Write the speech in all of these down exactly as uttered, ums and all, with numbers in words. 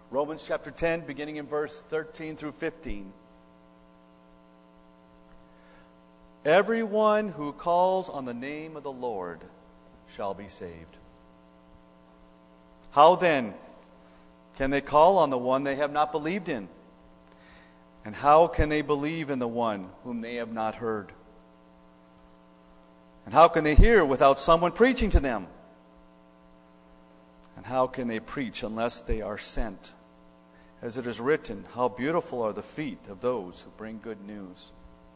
Romans chapter ten, beginning in verse thirteen through fifteen. Everyone who calls on the name of the Lord shall be saved. How then can they call on the one they have not believed in? And how can they believe in the one whom they have not heard? And how can they hear without someone preaching to them? And how can they preach unless they are sent? As it is written, how beautiful are the feet of those who bring good news.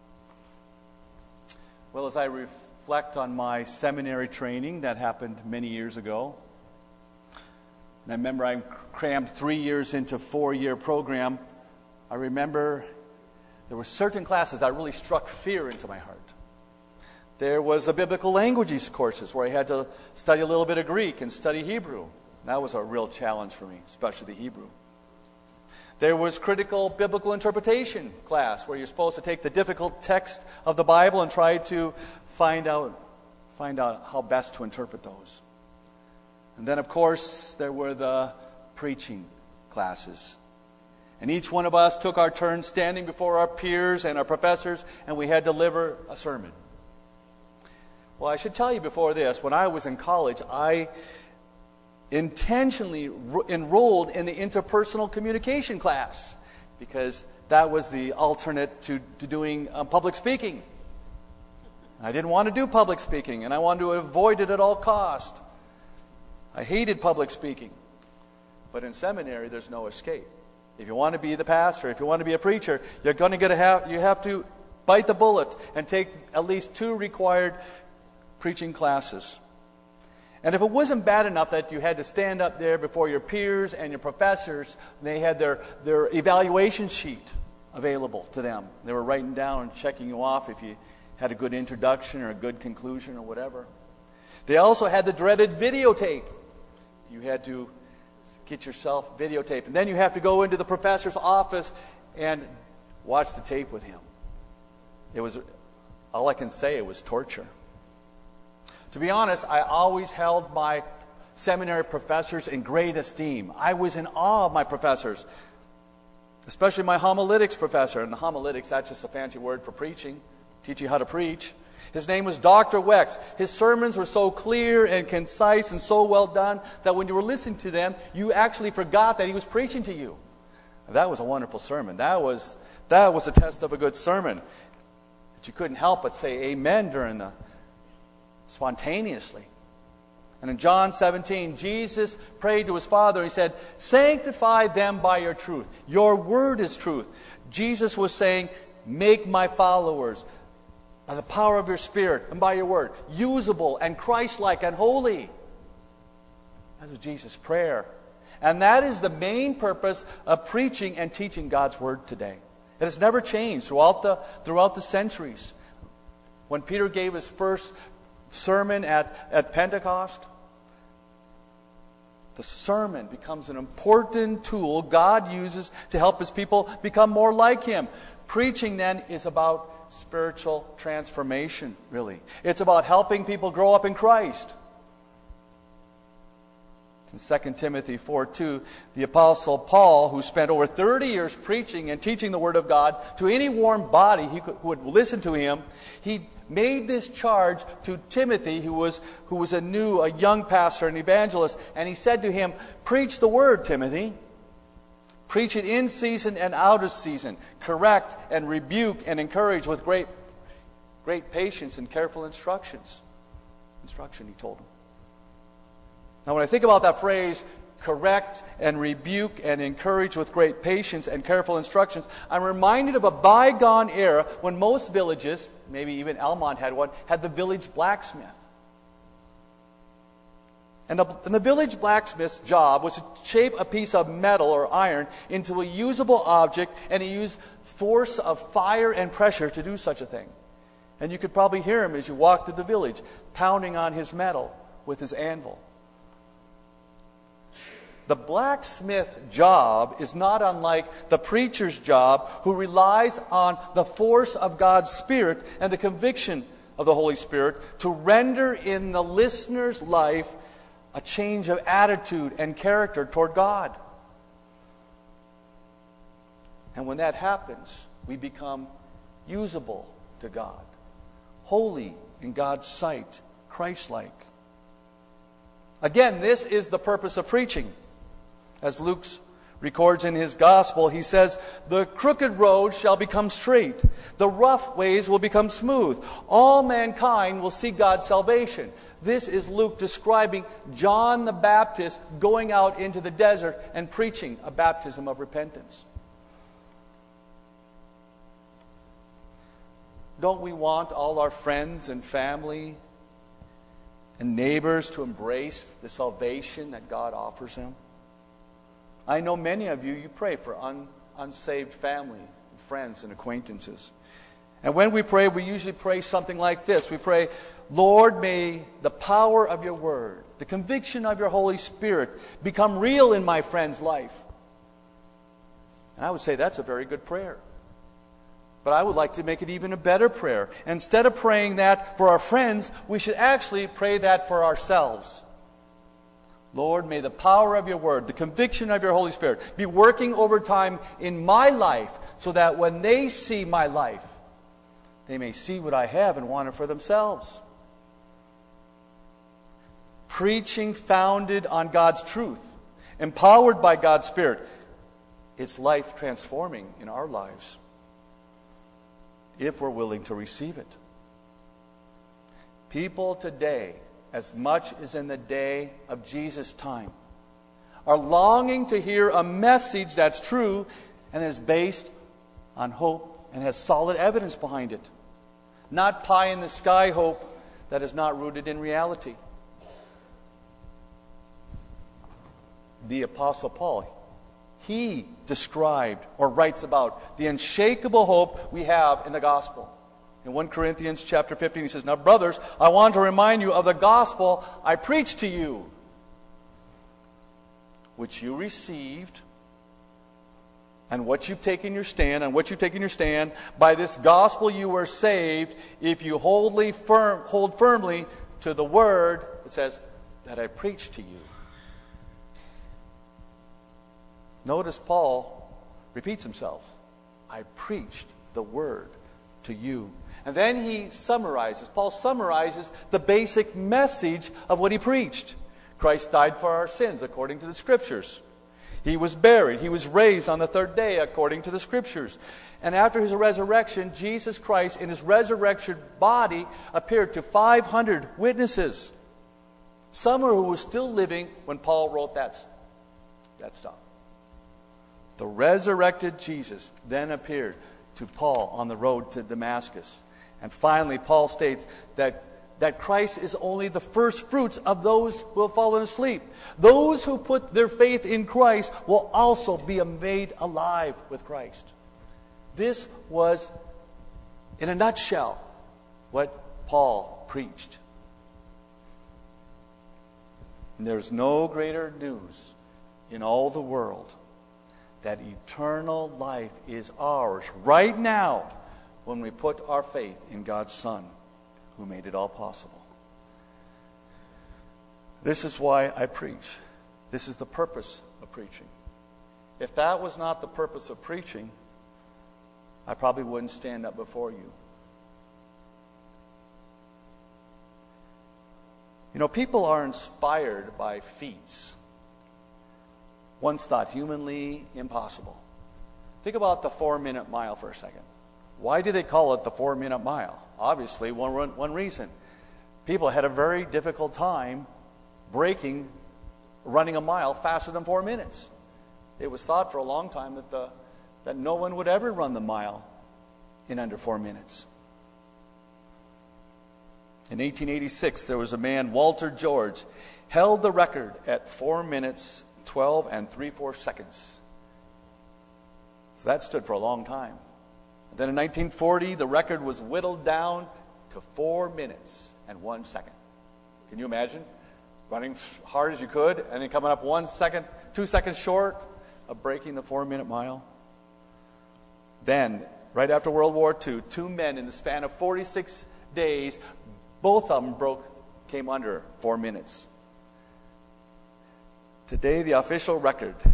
Well, as I reflect on my seminary training that happened many years ago, and I remember I crammed three years into a four-year program, I remember there were certain classes that really struck fear into my heart. There was the biblical languages courses where I had to study a little bit of Greek and study Hebrew. That was a real challenge for me, especially the Hebrew. There was critical biblical interpretation class where you're supposed to take the difficult text of the Bible and try to find out, find out how best to interpret those. And then, of course, there were the preaching classes. And each one of us took our turn standing before our peers and our professors, and we had to deliver a sermon. Well, I should tell you before this, when I was in college, I intentionally ro- enrolled in the interpersonal communication class because that was the alternate to, to doing um, public speaking. I didn't want to do public speaking, and I wanted to avoid it at all cost. I hated public speaking. But in seminary, there's no escape. If you want to be the pastor, if you want to be a preacher, you're going to get a have, you have to bite the bullet and take at least two required preaching classes. And if it wasn't bad enough that you had to stand up there before your peers and your professors, they had their, their evaluation sheet available to them. They were writing down and checking you off if you had a good introduction or a good conclusion or whatever. They also had the dreaded videotape. You had to get yourself videotaped. And then you have to go into the professor's office and watch the tape with him. It was, all I can say, it was torture. To be honest, I always held my seminary professors in great esteem. I was in awe of my professors, especially my homiletics professor. And the homiletics, that's just a fancy word for preaching, teach you how to preach. His name was Doctor Wex. His sermons were so clear and concise and so well done that when you were listening to them, you actually forgot that he was preaching to you. That was a wonderful sermon. That was, that was a test of a good sermon. But you couldn't help but say amen during the spontaneously. And in John seventeen, Jesus prayed to his Father. He said, sanctify them by your truth. Your word is truth. Jesus was saying, make my followers, by the power of your Spirit and by your word, usable and Christ-like and holy. That was Jesus' prayer. And that is the main purpose of preaching and teaching God's word today. It has never changed throughout the, throughout the centuries. When Peter gave his first sermon at, at Pentecost, the sermon becomes an important tool God uses to help his people become more like him. Preaching then is about spiritual transformation, really. It's about helping people grow up in Christ. In Second Timothy four two, the Apostle Paul, who spent over thirty years preaching and teaching the Word of God to any warm body who would listen to him, he made this charge to Timothy, who was, who was a new, a young pastor, an evangelist, and he said to him, preach the Word, Timothy. Preach it in season and out of season. Correct and rebuke and encourage with great, great patience and careful instructions. Instruction, he told him. Now, when I think about that phrase, correct and rebuke and encourage with great patience and careful instructions, I'm reminded of a bygone era when most villages, maybe even Elmont had one, had the village blacksmith. And the, and the village blacksmith's job was to shape a piece of metal or iron into a usable object, and he used force of fire and pressure to do such a thing. And you could probably hear him as you walked through the village, pounding on his metal with his anvil. The blacksmith job is not unlike the preacher's job, who relies on the force of God's Spirit and the conviction of the Holy Spirit to render in the listener's life a change of attitude and character toward God. And when that happens, we become usable to God, holy in God's sight, Christ-like. Again, this is the purpose of preaching. As Luke records in his gospel, he says, the crooked road shall become straight. The rough ways will become smooth. All mankind will see God's salvation. This is Luke describing John the Baptist going out into the desert and preaching a baptism of repentance. Don't we want all our friends and family and neighbors to embrace the salvation that God offers them? I know many of you, you pray for un, unsaved family, friends, and acquaintances. And when we pray, we usually pray something like this. We pray, Lord, may the power of your word, the conviction of your Holy Spirit become real in my friend's life. And I would say that's a very good prayer. But I would like to make it even a better prayer. Instead of praying that for our friends, we should actually pray that for ourselves. Lord, may the power of your word, the conviction of your Holy Spirit, be working overtime in my life so that when they see my life, they may see what I have and want it for themselves. Preaching founded on God's truth, empowered by God's Spirit, it's life transforming in our lives, if we're willing to receive it. People today, as much as in the day of Jesus' time, are longing to hear a message that's true and is based on hope and has solid evidence behind it. Not pie-in-the-sky hope that is not rooted in reality. The Apostle Paul, he described or writes about the unshakable hope we have in the gospel. In First Corinthians chapter fifteen, he says, now brothers, I want to remind you of the gospel I preached to you, which you received, and what you've taken your stand, and what you've taken your stand, by this gospel you were saved, if you holdly firm, hold firmly to the word, it says, that I preached to you. Notice Paul repeats himself. I preached the word to you. And then he summarizes, Paul summarizes the basic message of what he preached. Christ died for our sins according to the Scriptures. He was buried. He was raised on the third day according to the Scriptures. And after his resurrection, Jesus Christ in his resurrection body appeared to five hundred witnesses. Some who were still living when Paul wrote that, that stuff. The resurrected Jesus then appeared to Paul on the road to Damascus. And finally, Paul states that, that Christ is only the first fruits of those who have fallen asleep. Those who put their faith in Christ will also be made alive with Christ. This was, in a nutshell, what Paul preached. And there's no greater news in all the world that eternal life is ours right now when we put our faith in God's Son, who made it all possible. This is why I preach. This is the purpose of preaching. If that was not the purpose of preaching, I probably wouldn't stand up before you. You know, people are inspired by feats once thought humanly impossible. Think about the four-minute mile for a second. Why do they call it the four-minute mile? Obviously, one, one reason. People had a very difficult time breaking, running a mile faster than four minutes. It was thought for a long time that, the, that no one would ever run the mile in under four minutes. In eighteen eighty-six, there was a man, Walter George, held the record at four minutes twelve and three-fourths seconds. So that stood for a long time. And then in nineteen forty, the record was whittled down to four minutes and one second. Can you imagine running as hard as you could and then coming up one second, two seconds short of breaking the four-minute mile? Then, right after World War Two, two men in the span of forty-six days, both of them broke, came under four minutes. Today, the official record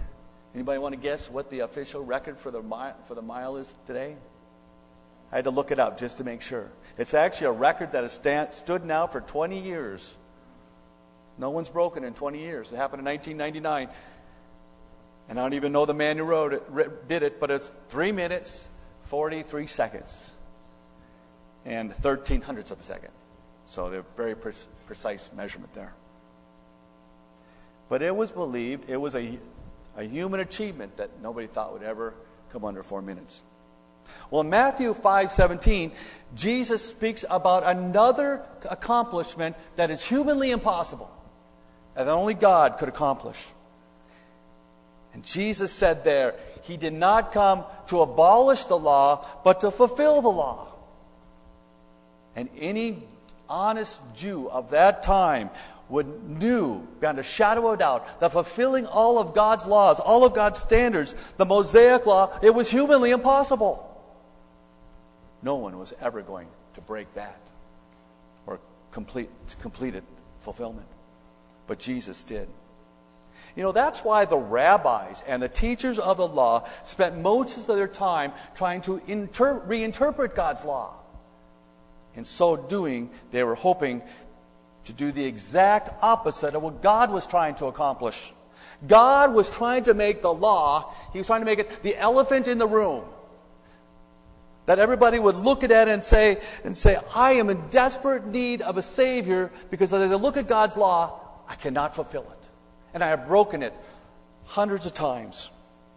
Anybody want to guess what the official record for the mile, for the mile is today? I had to look it up just to make sure. It's actually a record that has stand, stood now for twenty years. No one's broken in twenty years. It happened in nineteen ninety-nine. And I don't even know the man who wrote it, did it, but it's three minutes, forty-three seconds, and thirteen hundredths of a second. So they're very pre- precise measurement there. But it was believed, it was a, a human achievement that nobody thought would ever come under four minutes. Well, in Matthew five seventeen, Jesus speaks about another accomplishment that is humanly impossible, and that only God could accomplish. And Jesus said there, He did not come to abolish the law, but to fulfill the law. And any honest Jew of that time would knew beyond a shadow of a doubt that fulfilling all of God's laws, all of God's standards, the Mosaic law, it was humanly impossible. No one was ever going to break that or complete complete it, fulfillment. But Jesus did. You know, that's why the rabbis and the teachers of the law spent most of their time trying to inter- reinterpret God's law. In so doing, they were hoping to do the exact opposite of what God was trying to accomplish. God was trying to make the law, He was trying to make it the elephant in the room. That everybody would look at it and say, and say, I am in desperate need of a Savior because as I look at God's law, I cannot fulfill it. And I have broken it hundreds of times.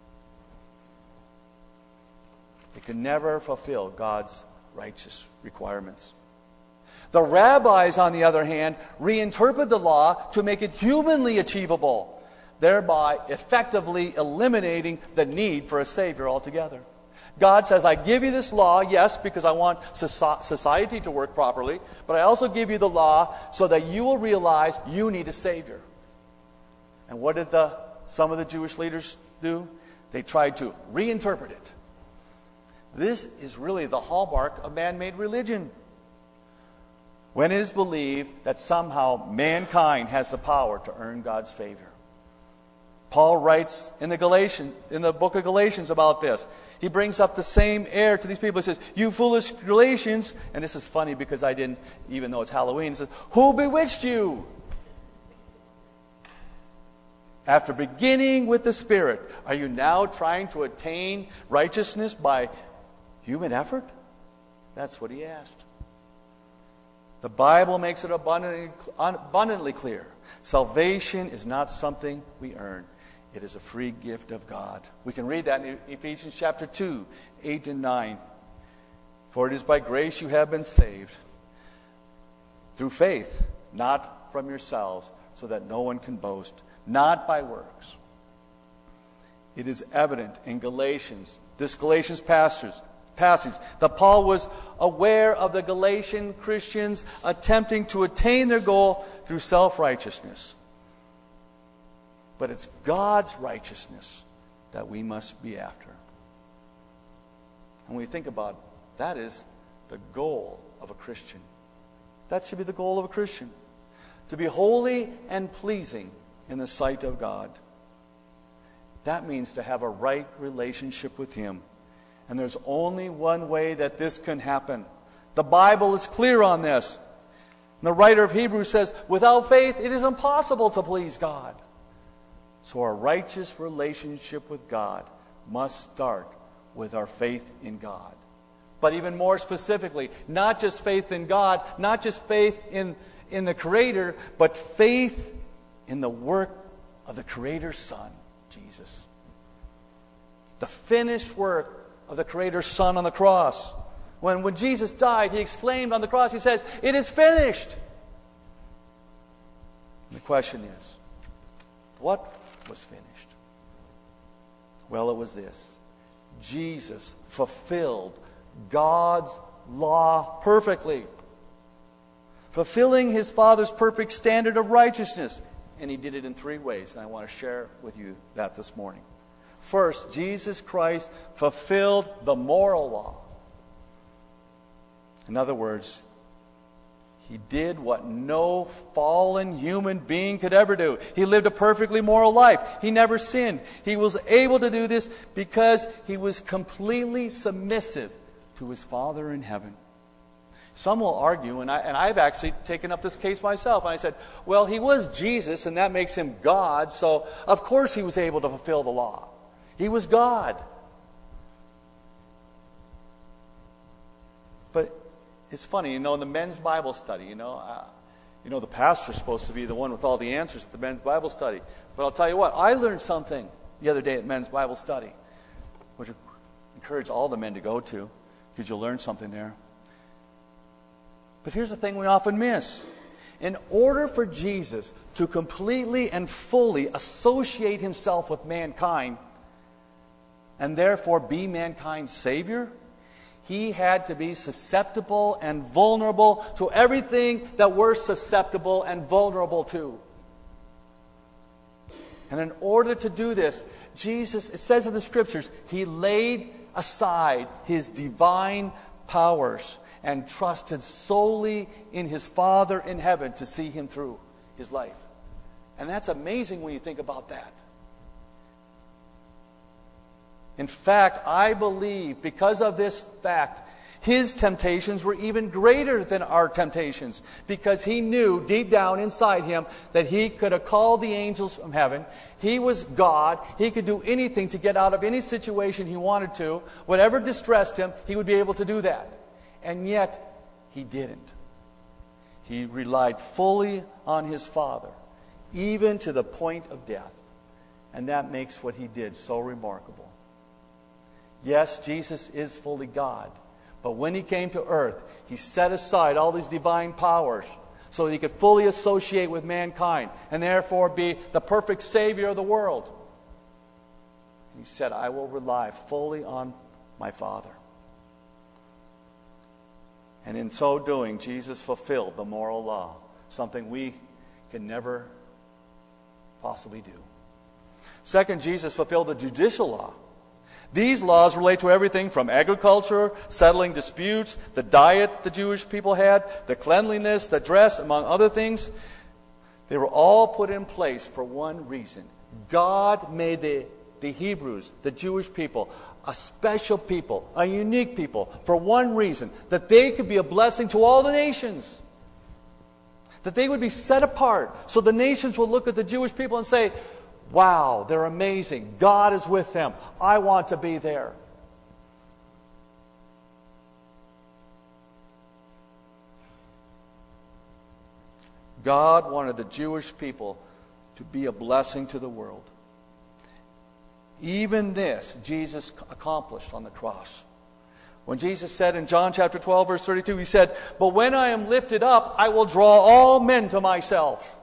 They could never fulfill God's righteous requirements. The rabbis, on the other hand, reinterpret the law to make it humanly achievable, thereby effectively eliminating the need for a Savior altogether. God says, I give you this law, yes, because I want society to work properly, but I also give you the law so that you will realize you need a Savior. And what did the, some of the Jewish leaders do? They tried to reinterpret it. This is really the hallmark of man-made religion. When it is believed that somehow mankind has the power to earn God's favor. Paul writes in the Galatians, in the book of Galatians about this. He brings up the same error to these people. He says, you foolish Galatians, and this is funny because I didn't, even though it's Halloween, he says, who bewitched you? After beginning with the Spirit, are you now trying to attain righteousness by human effort? That's what he asked. The Bible makes it abundantly, abundantly clear. Salvation is not something we earn. It is a free gift of God. We can read that in Ephesians chapter two, eight and nine. For it is by grace you have been saved, through faith, not from yourselves, so that no one can boast. Not by works. It is evident in Galatians, this Galatians passage, passage, that Paul was aware of the Galatian Christians attempting to attain their goal through self-righteousness. But it's God's righteousness that we must be after. And when we think about it, that is the goal of a Christian. That should be the goal of a Christian. To be holy and pleasing in the sight of God. That means to have a right relationship with Him. And there's only one way that this can happen. The Bible is clear on this. And the writer of Hebrews says, without faith it is impossible to please God. So our righteous relationship with God must start with our faith in God. But even more specifically, not just faith in God, not just faith in, in the Creator, but faith in the work of the Creator's Son, Jesus. The finished work of the Creator's Son on the cross. When, when Jesus died, He exclaimed on the cross, He says, it is finished. And the question is, what was finished? Well, it was this. Jesus fulfilled God's law perfectly. Fulfilling His Father's perfect standard of righteousness. And He did it in three ways, and I want to share with you that this morning. First, Jesus Christ fulfilled the moral law. In other words, He did what no fallen human being could ever do. He lived a perfectly moral life. He never sinned. He was able to do this because he was completely submissive to his Father in heaven. Some will argue, and, I, and I've actually taken up this case myself, and I said, well, he was Jesus, and that makes him God, so of course he was able to fulfill the law. He was God. But it's funny, you know, in the men's Bible study, you know, uh, you know, the pastor's supposed to be the one with all the answers at the men's Bible study. But I'll tell you what, I learned something the other day at men's Bible study, which I encourage all the men to go to, because you'll learn something there. But here's the thing we often miss. In order for Jesus to completely and fully associate himself with mankind, and therefore be mankind's Savior, he had to be susceptible and vulnerable to everything that we're susceptible and vulnerable to. And in order to do this, Jesus, it says in the Scriptures, he laid aside his divine powers and trusted solely in his Father in heaven to see him through his life. And that's amazing when you think about that. In fact, I believe because of this fact, his temptations were even greater than our temptations, because he knew deep down inside him that he could have called the angels from heaven. He was God. He could do anything to get out of any situation he wanted to. Whatever distressed him, he would be able to do that. And yet, he didn't. He relied fully on his Father, even to the point of death. And that makes what he did so remarkable. Yes, Jesus is fully God. But when he came to earth, he set aside all these divine powers so that he could fully associate with mankind and therefore be the perfect Savior of the world. He said, I will rely fully on my Father. And in so doing, Jesus fulfilled the moral law, something we can never possibly do. Second, Jesus fulfilled the judicial law. These laws relate to everything from agriculture, settling disputes, the diet the Jewish people had, the cleanliness, the dress, among other things. They were all put in place for one reason. God made the, the Hebrews, the Jewish people, a special people, a unique people, for one reason, that they could be a blessing to all the nations. That they would be set apart, so the nations will look at the Jewish people and say, wow, they're amazing. God is with them. I want to be there. God wanted the Jewish people to be a blessing to the world. Even this, Jesus accomplished on the cross. When Jesus said in John chapter twelve, verse thirty-two, he said, but when I am lifted up, I will draw all men to myself.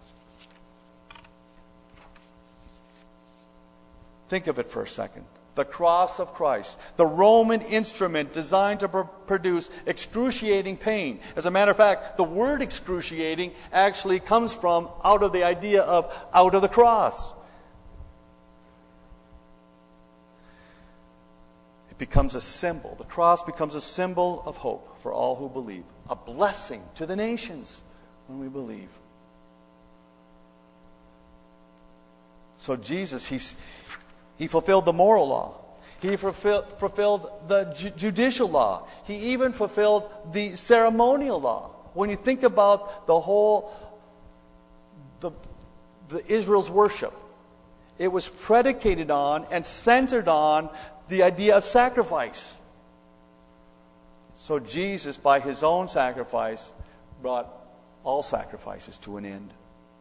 Think of it for a second. The cross of Christ, the Roman instrument designed to pr- produce excruciating pain. As a matter of fact, the word excruciating actually comes from out of the idea of out of the cross. It becomes a symbol. The cross becomes a symbol of hope for all who believe. A blessing to the nations when we believe. So Jesus, he's He fulfilled the moral law. He fulfill, fulfilled the ju- judicial law. He even fulfilled the ceremonial law. When you think about the whole, the, the Israel's worship, it was predicated on and centered on the idea of sacrifice. So Jesus, by his own sacrifice, brought all sacrifices to an end.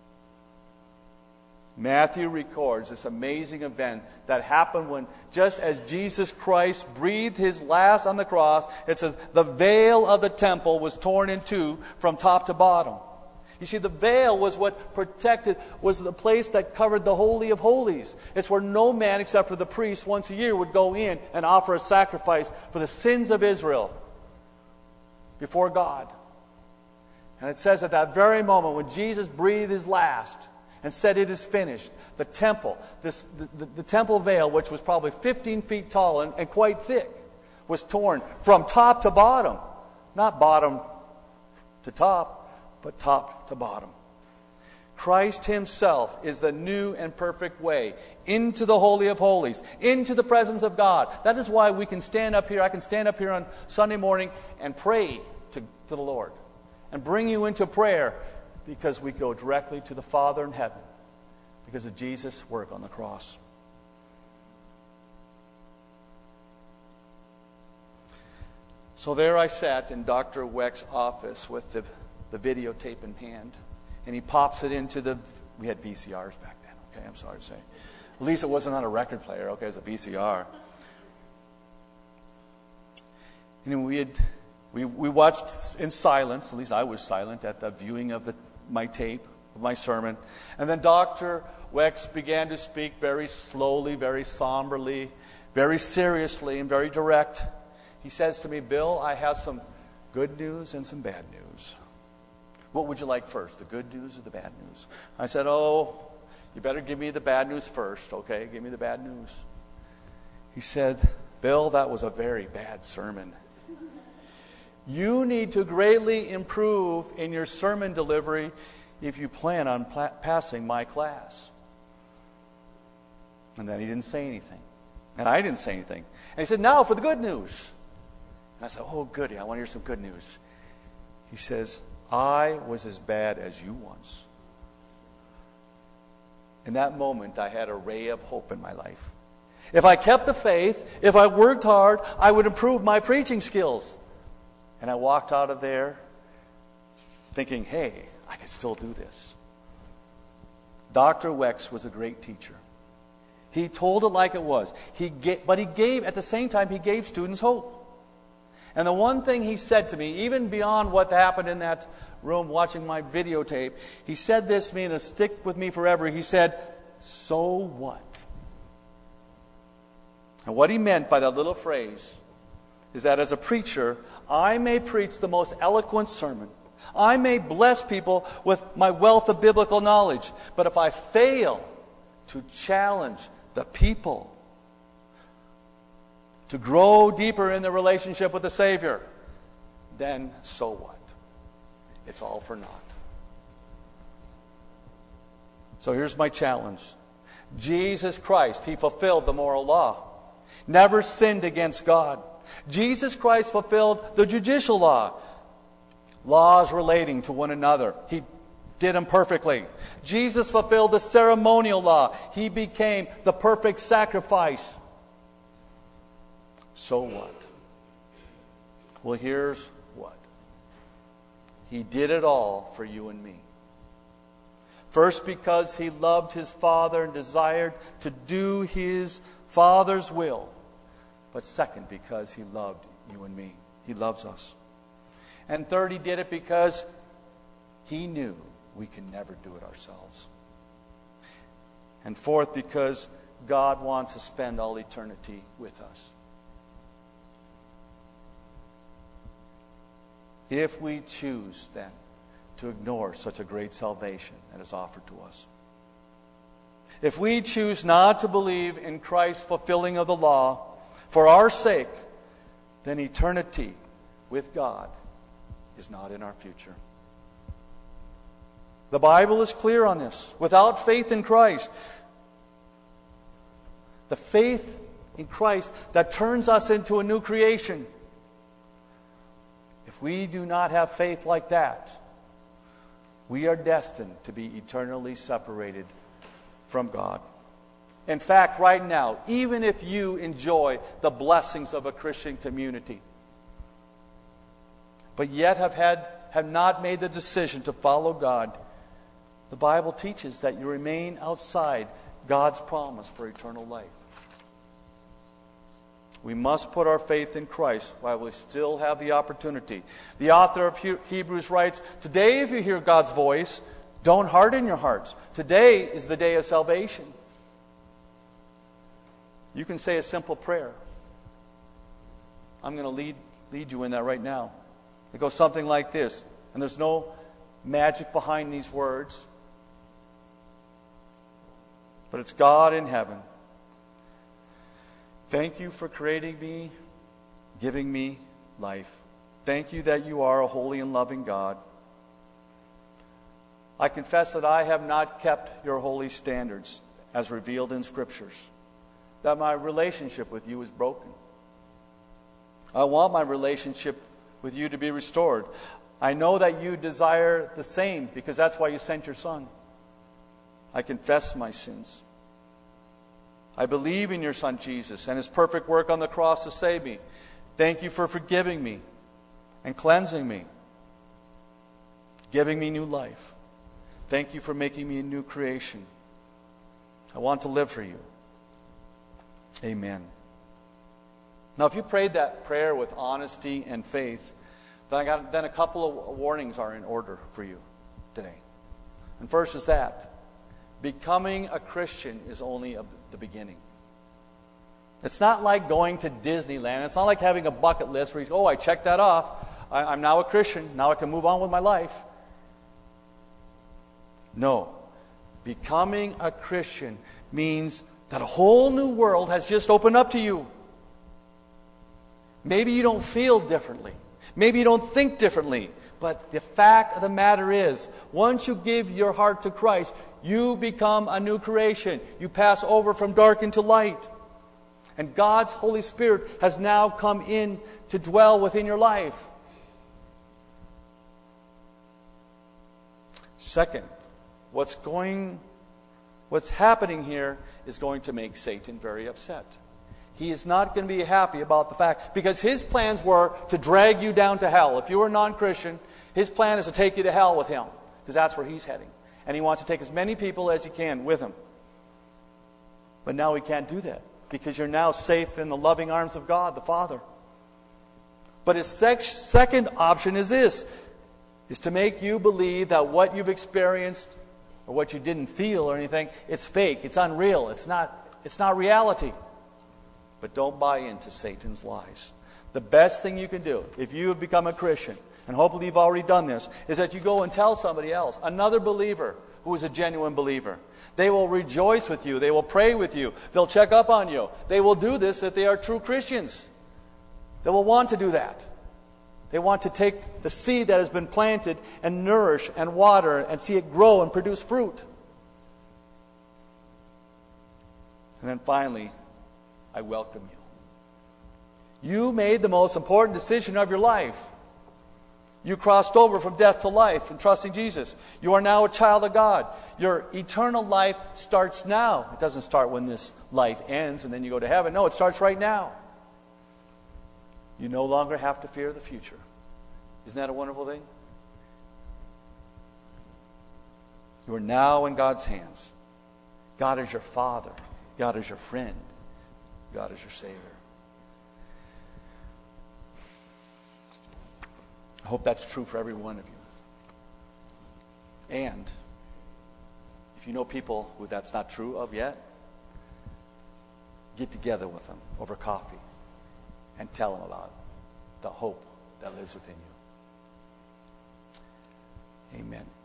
Matthew records this amazing event that happened when, just as Jesus Christ breathed his last on the cross, it says, the veil of the temple was torn in two from top to bottom. You see, the veil was what protected, was the place that covered the Holy of Holies. It's where no man except for the priest once a year would go in and offer a sacrifice for the sins of Israel before God. And it says at that very moment when Jesus breathed his last and said, it is finished, the temple, this, the, the, the temple veil, which was probably fifteen feet tall and, and quite thick, was torn from top to bottom. Not bottom to top, but top to bottom. Christ himself is the new and perfect way into the Holy of Holies, into the presence of God. That is why we can stand up here. I can stand up here on Sunday morning and pray to, to the Lord and bring you into prayer, because we go directly to the Father in heaven because of Jesus' work on the cross. So there I sat in Doctor Weck's office with the, the videotape in hand. And he pops it into the... We had V C Rs back then, okay? I'm sorry to say. At least it wasn't on a record player, okay? It was a V C R. And we had... We, we watched in silence, at least I was silent, at the viewing of the, my tape, of my sermon. And then Doctor Wex began to speak very slowly, very somberly, very seriously, and very direct. He says to me, Bill, I have some good news and some bad news. What would you like first, the good news or the bad news? I said, oh, you better give me the bad news first, okay? Give me the bad news. He said, Bill, that was a very bad sermon. You need to greatly improve in your sermon delivery if you plan on pla- passing my class. And then he didn't say anything. And I didn't say anything. And he said, now for the good news. And I said, oh, goody, I want to hear some good news. He says, I was as bad as you once. In that moment, I had a ray of hope in my life. If I kept the faith, if I worked hard, I would improve my preaching skills. And I walked out of there thinking, hey, I can still do this. Doctor Wex was a great teacher. He told it like it was. He gave, but he gave, at the same time, he gave students hope. And the one thing he said to me, even beyond what happened in that room watching my videotape, he said this to me, and it'll stick with me forever. He said, so what? And what he meant by that little phrase is that as a preacher, I may preach the most eloquent sermon. I may bless people with my wealth of biblical knowledge. But if I fail to challenge the people to grow deeper in the relationship with the Savior, then so what? It's all for naught. So here's my challenge. Jesus Christ, he fulfilled the moral law. Never sinned against God. Jesus Christ fulfilled the judicial law. Laws relating to one another. He did them perfectly. Jesus fulfilled the ceremonial law. He became the perfect sacrifice. So what? Well, here's what. He did it all for you and me. First, because he loved his Father and desired to do his Father's will. But second, because he loved you and me. He loves us. And third, he did it because he knew we can never do it ourselves. And fourth, because God wants to spend all eternity with us. If we choose, then, to ignore such a great salvation that is offered to us. If we choose not to believe in Christ's fulfilling of the law for our sake, then eternity with God is not in our future. The Bible is clear on this. Without faith in Christ, the faith in Christ that turns us into a new creation, if we do not have faith like that, we are destined to be eternally separated from God. In fact, right now, even if you enjoy the blessings of a Christian community, but yet have had have not made the decision to follow God, the Bible teaches that you remain outside God's promise for eternal life. We must put our faith in Christ while we still have the opportunity. The author of Hebrews writes, today if you hear God's voice, don't harden your hearts. Today is the day of salvation. You can say a simple prayer. I'm going to lead, lead you in that right now. It goes something like this. And there's no magic behind these words. But it's God in heaven. Thank you for creating me, giving me life. Thank you that you are a holy and loving God. I confess that I have not kept your holy standards as revealed in Scriptures, that my relationship with you is broken. I want my relationship with you to be restored. I know that you desire the same because that's why you sent your Son. I confess my sins. I believe in your Son Jesus and his perfect work on the cross to save me. Thank you for forgiving me and cleansing me, giving me new life. Thank you for making me a new creation. I want to live for you. Amen. Now, if you prayed that prayer with honesty and faith, then, I got, then a couple of warnings are in order for you today. And first is that becoming a Christian is only a, the beginning. It's not like going to Disneyland. It's not like having a bucket list where you go, oh, I checked that off. I, I'm now a Christian. Now I can move on with my life. No. Becoming a Christian means that a whole new world has just opened up to you. Maybe you don't feel differently. Maybe you don't think differently. But the fact of the matter is, once you give your heart to Christ, you become a new creation. You pass over from dark into light. And God's Holy Spirit has now come in to dwell within your life. Second, what's going, what's happening here is going to make Satan very upset. He is not going to be happy about the fact, because his plans were to drag you down to hell. If you were a non-Christian, his plan is to take you to hell with him, because that's where he's heading. And he wants to take as many people as he can with him. But now he can't do that, because you're now safe in the loving arms of God, the Father. But his sec- second option is this, is to make you believe that what you've experienced, or what you didn't feel or anything, it's fake, it's unreal, it's not, it's not reality. But don't buy into Satan's lies. The best thing you can do, if you have become a Christian, and hopefully you've already done this, is that you go and tell somebody else, another believer who is a genuine believer. They will rejoice with you. They will pray with you. They'll check up on you. They will do this if they are true Christians. They will want to do that. They want to take the seed that has been planted and nourish and water and see it grow and produce fruit. And then finally, I welcome you. You made the most important decision of your life. You crossed over from death to life in trusting Jesus. You are now a child of God. Your eternal life starts now. It doesn't start when this life ends and then you go to heaven. No, it starts right now. You no longer have to fear the future. Isn't that a wonderful thing? You are now in God's hands. God is your Father. God is your friend. God is your Savior. I hope that's true for every one of you. And if you know people who that's not true of yet, get together with them over coffee and tell them about the hope that lives within you. Amen.